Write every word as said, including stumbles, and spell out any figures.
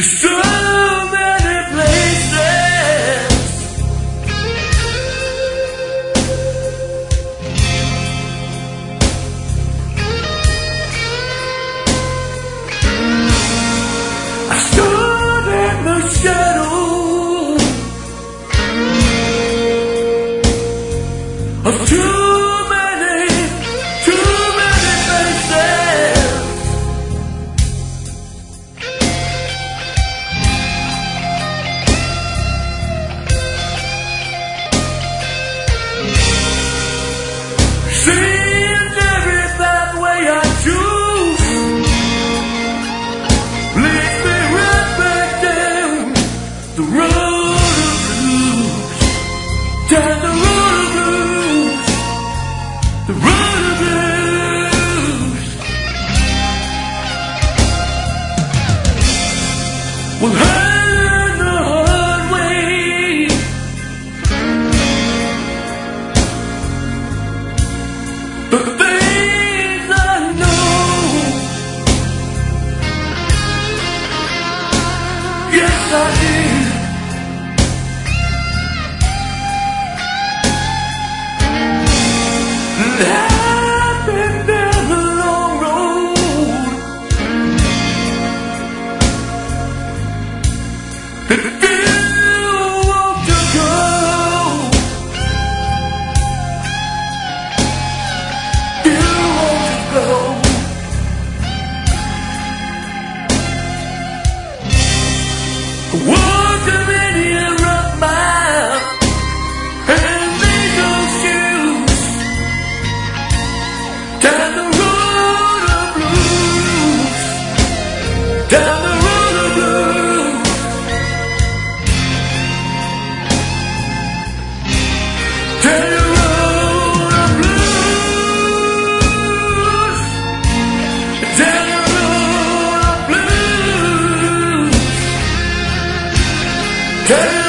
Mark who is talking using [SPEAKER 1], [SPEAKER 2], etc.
[SPEAKER 1] to so many places. I stood in the shadow of too many, too many faces. Seems every pathway I choose leads me right back down the road of blues, down the road of blues, the road of blues. Well, I learned the hard way the things I know. Yes, I did. And I've been down the long road and still want to go. Still want to go. Walked a many a rough mile and made those shoes down the road of blues, down the road of blues. Down the road of blues, down the road of blues. Down